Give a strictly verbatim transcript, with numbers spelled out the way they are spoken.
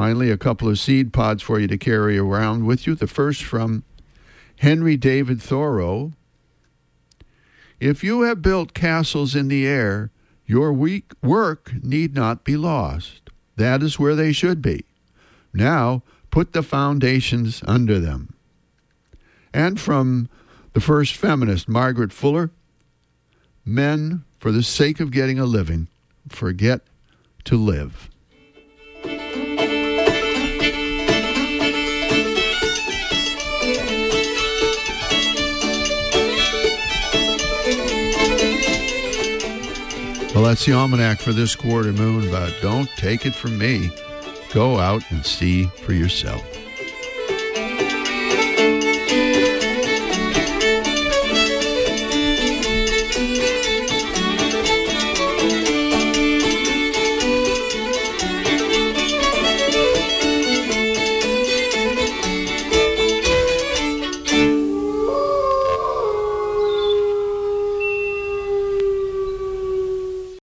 Finally, a couple of seed pods for you to carry around with you. The first from Henry David Thoreau. If you have built castles in the air, your weak work need not be lost. That is where they should be. Now, put the foundations under them. And from the first feminist, Margaret Fuller, men, for the sake of getting a living, forget to live. Well, that's the almanac for this quarter moon, but don't take it from me. Go out and see for yourself.